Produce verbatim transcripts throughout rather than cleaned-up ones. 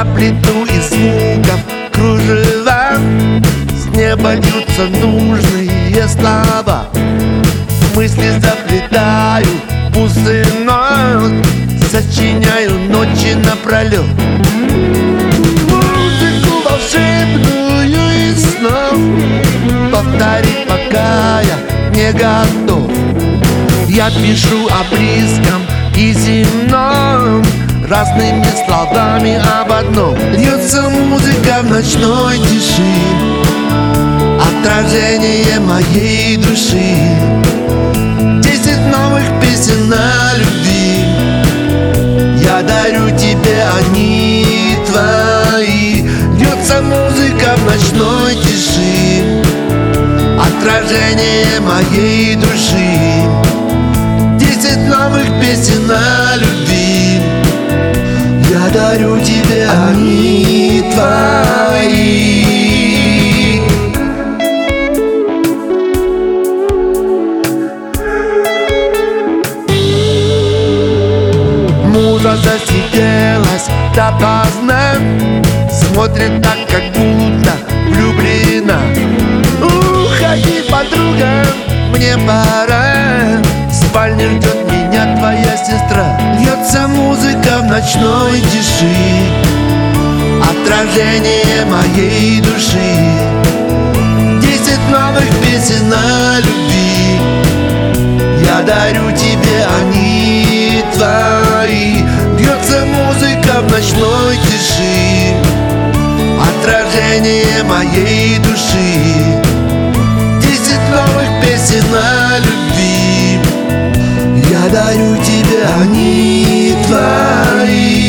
Я плету из звуков кружева, с неба льются нужные слова. Мысли заплетаю пустый нот, сочиняю ночи напролет. Музыку волшебную из снов повторить, пока я не готов. Я пишу о близком и земном, разными словами об одном. Льется музыка в ночной тиши, отражение моей души. Десять новых песен о любви я дарю тебе, они твои. Льется музыка в ночной тиши, отражение моей души. Десять новых песен о любви я дарю тебе, они твои. Муза засиделась допоздна, смотрит так, как будто влюблена. Уходи, подруга, мне пора, в спальне ждет меня твоя сестра. Льется музыка в ночной тиши, отражение моей души. Десять новых песен о любви я дарю тебе, они твои. Льется музыка в ночной тиши, отражение моей души. Десять новых песен о любви я дарю тебе, они твои.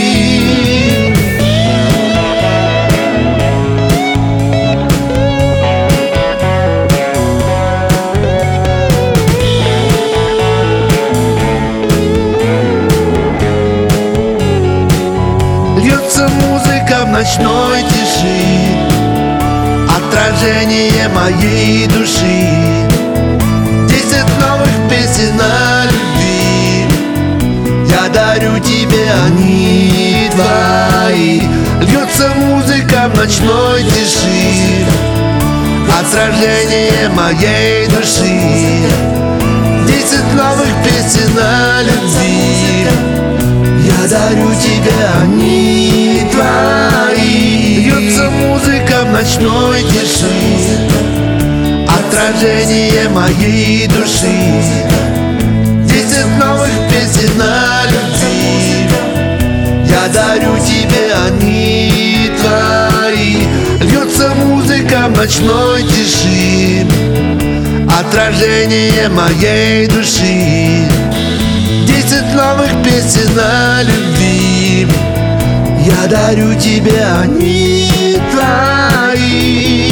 Льется музыка в ночной тиши, отражение моей души. Десять новых песен о любви я дарю тебе, они твои. Льется музыка в ночной тиши, отражение моей души. Десять новых песен о любви я дарю тебе, они твои. Льется музыка в ночной тиши, отражение моей души. Десять новых песен о любви я дарю тебе, они твои. Льется музыка в ночной тиши, отражение моей души. Десять новых песен о любви я дарю тебе, они твои.